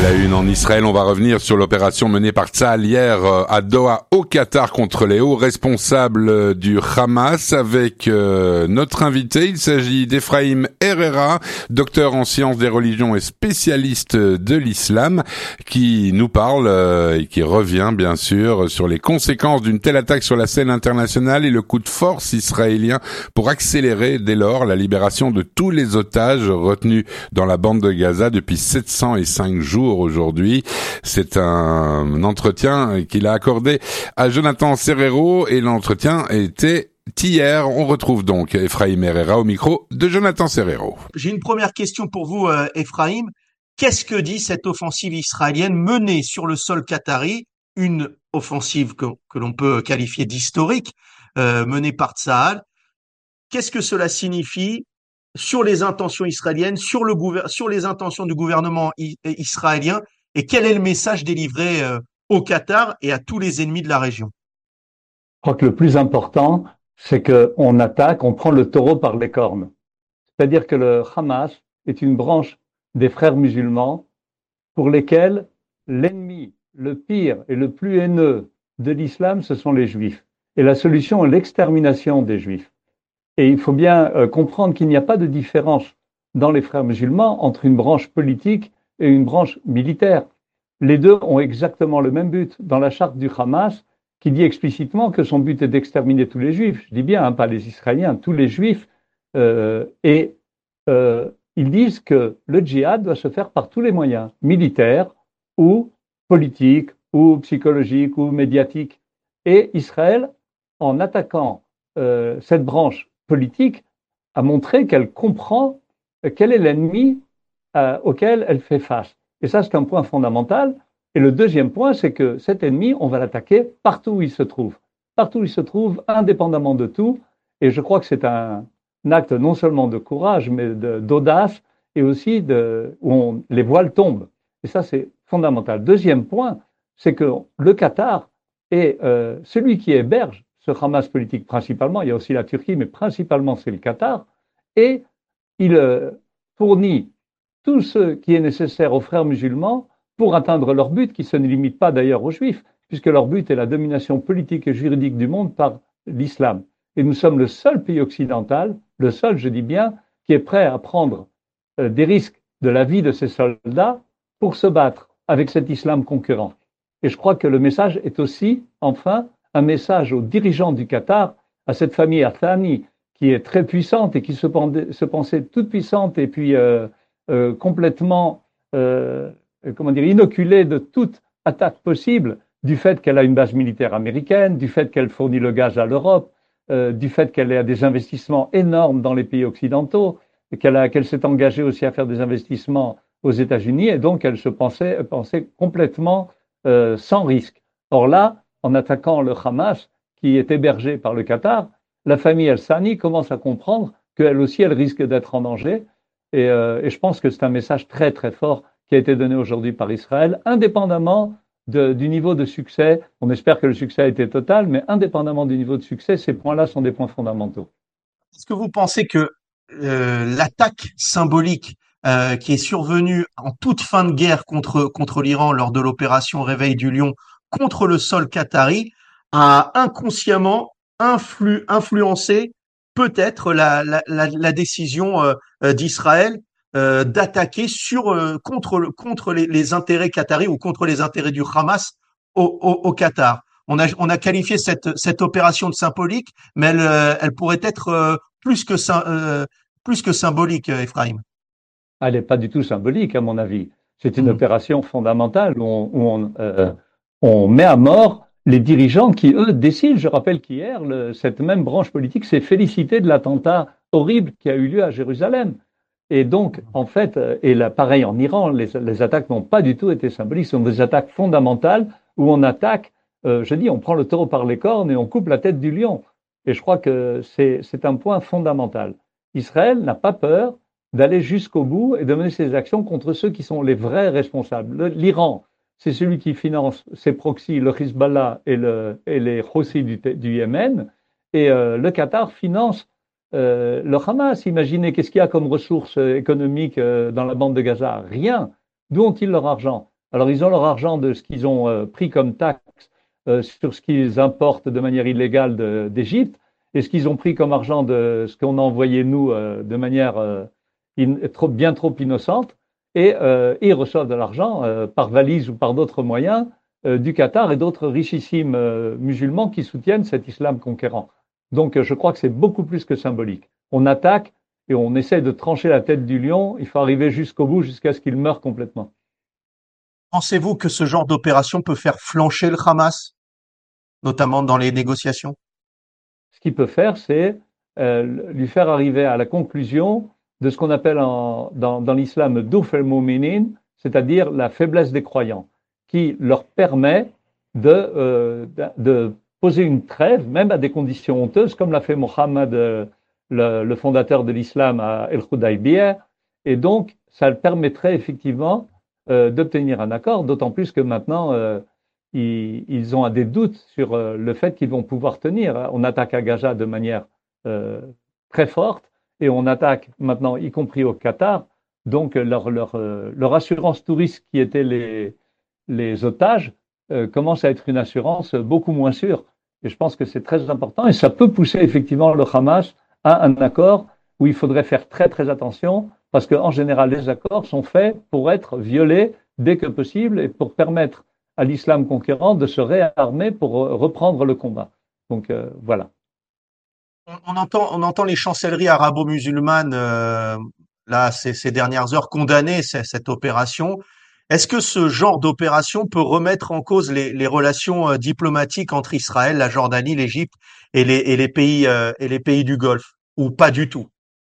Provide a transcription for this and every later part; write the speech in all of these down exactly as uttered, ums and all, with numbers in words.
la une en Israël, on va revenir sur l'opération menée par Tsahal hier à Doha au Qatar contre les hauts responsables du Hamas avec euh, notre invité. Il s'agit d'Efraïm Herrera, docteur en sciences des religions et spécialiste de l'islam, qui nous parle euh, et qui revient bien sûr sur les conséquences d'une telle attaque sur la scène internationale et le coup de force israélien pour accélérer dès lors la libération de tous les otages retenus dans la bande de Gaza depuis sept cent cinq jours aujourd'hui. C'est un entretien qu'il a accordé à Jonathan Serrero et l'entretien était hier. On retrouve donc Efraïm Herrera au micro de Jonathan Serrero. J'ai une première question pour vous, euh, Efraïm. Qu'est-ce que dit cette offensive israélienne menée sur le sol qatari, une offensive que, que l'on peut qualifier d'historique, euh, menée par Tsahal? Qu'est-ce que cela signifie sur les intentions israéliennes, sur le gouver- sur les intentions du gouvernement i- israélien, et quel est le message délivré euh, au Qatar et à tous les ennemis de la région? Je crois que le plus important, c'est qu'on attaque, on prend le taureau par les cornes. C'est-à-dire que le Hamas est une branche des frères musulmans pour lesquels l'ennemi, le pire et le plus haineux de l'islam, ce sont les juifs. Et la solution est l'extermination des juifs. Et il faut bien euh, comprendre qu'il n'y a pas de différence dans les frères musulmans entre une branche politique et une branche militaire. Les deux ont exactement le même but. Dans la charte du Hamas, qui dit explicitement que son but est d'exterminer tous les juifs, je dis bien, hein, pas les Israéliens, tous les juifs, euh, et euh, ils disent que le djihad doit se faire par tous les moyens, militaires ou politiques ou psychologiques ou médiatiques. Et Israël, en attaquant euh, cette branche politique, a montré qu'elle comprend quel est l'ennemi euh, auquel elle fait face. Et ça, c'est un point fondamental. Et le deuxième point, c'est que cet ennemi, on va l'attaquer partout où il se trouve. Partout où il se trouve, indépendamment de tout. Et je crois que c'est un, un acte non seulement de courage, mais de, d'audace, et aussi de, où on, les voiles tombent. Et ça, c'est fondamental. Deuxième point, c'est que le Qatar est euh, celui qui héberge ce Hamas politique principalement. Il y a aussi la Turquie, mais principalement c'est le Qatar. Et il euh, fournit tout ce qui est nécessaire aux frères musulmans pour atteindre leur but, qui se ne limite pas d'ailleurs aux juifs, puisque leur but est la domination politique et juridique du monde par l'islam. Et nous sommes le seul pays occidental, le seul, je dis bien, qui est prêt à prendre euh, des risques de la vie de ses soldats pour se battre avec cet islam concurrent. Et je crois que le message est aussi, enfin, un message aux dirigeants du Qatar, à cette famille Athani, qui est très puissante et qui se, pendait, se pensait toute puissante et puis euh, euh, complètement euh, comment dire, inoculée de toute attaque possible, du fait qu'elle a une base militaire américaine, du fait qu'elle fournit le gaz à l'Europe, euh, du fait qu'elle a des investissements énormes dans les pays occidentaux, qu'elle, a, qu'elle s'est engagée aussi à faire des investissements aux États-Unis, et donc elle se pensait, pensait complètement euh, sans risque. Or là, en attaquant le Hamas, qui est hébergé par le Qatar, la famille Al-Thani commence à comprendre qu'elle aussi, elle risque d'être en danger. Et, euh, et je pense que c'est un message très, très fort qui a été donné aujourd'hui par Israël, indépendamment de, du niveau de succès. On espère que le succès a été total, mais indépendamment du niveau de succès, ces points-là sont des points fondamentaux. Est-ce que vous pensez que euh, l'attaque symbolique euh, qui est survenue en toute fin de guerre contre, contre l'Iran lors de l'opération Réveil du Lion contre le sol qatari a inconsciemment influ, influencé peut-être la, la, la, la décision euh, d'Israël euh, d'attaquer sur euh, contre le, contre les, les intérêts qataris ou contre les intérêts du Hamas au, au, au Qatar? On a, on a qualifié cette, cette opération de symbolique, mais elle, euh, elle pourrait être euh, plus que, euh, plus que symbolique, Efraïm. Elle n'est pas du tout symbolique, à mon avis. C'est une mmh. opération fondamentale où on, où on, euh, on met à mort les dirigeants qui, eux, décident. Je rappelle qu'hier, le, cette même branche politique s'est félicitée de l'attentat horrible qui a eu lieu à Jérusalem. Et donc, en fait, et là, pareil en Iran, les, les attaques n'ont pas du tout été symboliques, ce sont des attaques fondamentales où on attaque, euh, je dis, on prend le taureau par les cornes et on coupe la tête du lion. Et je crois que c'est, c'est un point fondamental. Israël n'a pas peur d'aller jusqu'au bout et de mener ses actions contre ceux qui sont les vrais responsables. Le, L'Iran, c'est celui qui finance ses proxys, le Hezbollah et, le, et les Houthis du, du Yémen. Et euh, le Qatar finance euh, le Hamas. Imaginez qu'est-ce qu'il y a comme ressources économiques euh, dans la bande de Gaza? Rien. D'où ont-ils leur argent? Alors, ils ont leur argent de ce qu'ils ont euh, pris comme taxe euh, sur ce qu'ils importent de manière illégale d'Égypte et ce qu'ils ont pris comme argent de ce qu'on a envoyé nous euh, de manière euh, in, trop, bien trop innocente. Et, euh, et ils reçoivent de l'argent euh, par valise ou par d'autres moyens euh, du Qatar et d'autres richissimes euh, musulmans qui soutiennent cet islam conquérant. Donc, euh, je crois que c'est beaucoup plus que symbolique. On attaque et on essaie de trancher la tête du lion. Il faut arriver jusqu'au bout, jusqu'à ce qu'il meure complètement. Pensez-vous que ce genre d'opération peut faire flancher le Hamas, notamment dans les négociations? Ce qu'il peut faire, c'est euh, lui faire arriver à la conclusion de ce qu'on appelle en, dans, dans l'islam douf el-mouminin, c'est-à-dire la faiblesse des croyants, qui leur permet de, euh, de, de poser une trêve, même à des conditions honteuses, comme l'a fait Mohammed, euh, le, le fondateur de l'islam à El-Khudaybiyah. Et donc, ça permettrait effectivement euh, d'obtenir un accord, d'autant plus que maintenant, euh, ils, ils ont des doutes sur euh, le fait qu'ils vont pouvoir tenir. On attaque à Gaza de manière euh, très forte et on attaque maintenant, y compris au Qatar. Donc, leur, leur, euh, leur assurance touriste qui était les, les otages euh, commence à être une assurance beaucoup moins sûre. Et je pense que c'est très important et ça peut pousser effectivement le Hamas à un accord où il faudrait faire très très attention parce qu'en général, les accords sont faits pour être violés dès que possible et pour permettre à l'islam conquérant de se réarmer pour reprendre le combat. Donc euh, voilà. On, on entend, on entend les chancelleries arabo-musulmanes euh, là ces, ces dernières heures condamner c- cette opération. Est-ce que ce genre d'opération peut remettre en cause les, les relations euh, diplomatiques entre Israël, la Jordanie, l'Égypte et les, et les pays euh, et les pays du Golfe, ou pas du tout?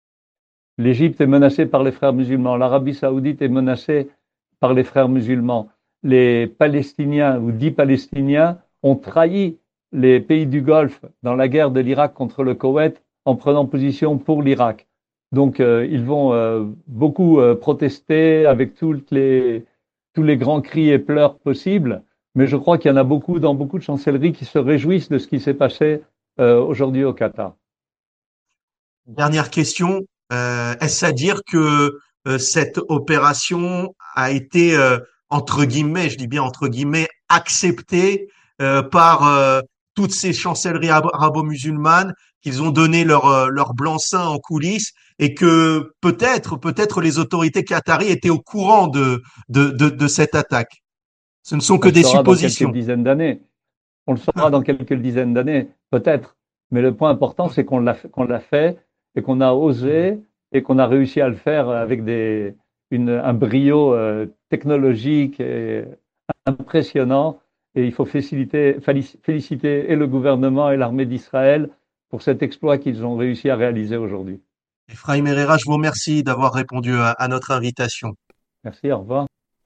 L'Égypte est menacée par les frères musulmans, l'Arabie saoudite est menacée par les frères musulmans. Les Palestiniens ou dix Palestiniens ont trahi les pays du Golfe dans la guerre de l'Irak contre le Koweït en prenant position pour l'Irak. Donc euh, ils vont euh, beaucoup euh, protester avec toutes les, tous les grands cris et pleurs possibles, mais je crois qu'il y en a beaucoup dans beaucoup de chancelleries qui se réjouissent de ce qui s'est passé euh, aujourd'hui au Qatar. Dernière question, euh, est-ce à dire que euh, cette opération a été, euh, entre guillemets, je dis bien entre guillemets, acceptée euh, par euh, toutes ces chancelleries arabo- arabo-musulmanes, qu'ils ont donné leur, euh, leur blanc-seing en coulisses et que peut-être, peut-être les autorités qataries étaient au courant de, de, de, de cette attaque. Ce ne sont On que le des saura dans quelques suppositions. dizaines d'années. On le saura dans quelques dizaines d'années, peut-être. Mais le point important, c'est qu'on l'a qu'on l'a fait et qu'on a osé et qu'on a réussi à le faire avec des, une, un brio euh, technologique et impressionnant. Et il faut féliciter, féliciter et le gouvernement et l'armée d'Israël pour cet exploit qu'ils ont réussi à réaliser aujourd'hui. Ephraim Herrera, je vous remercie d'avoir répondu à, à notre invitation. Merci, au revoir.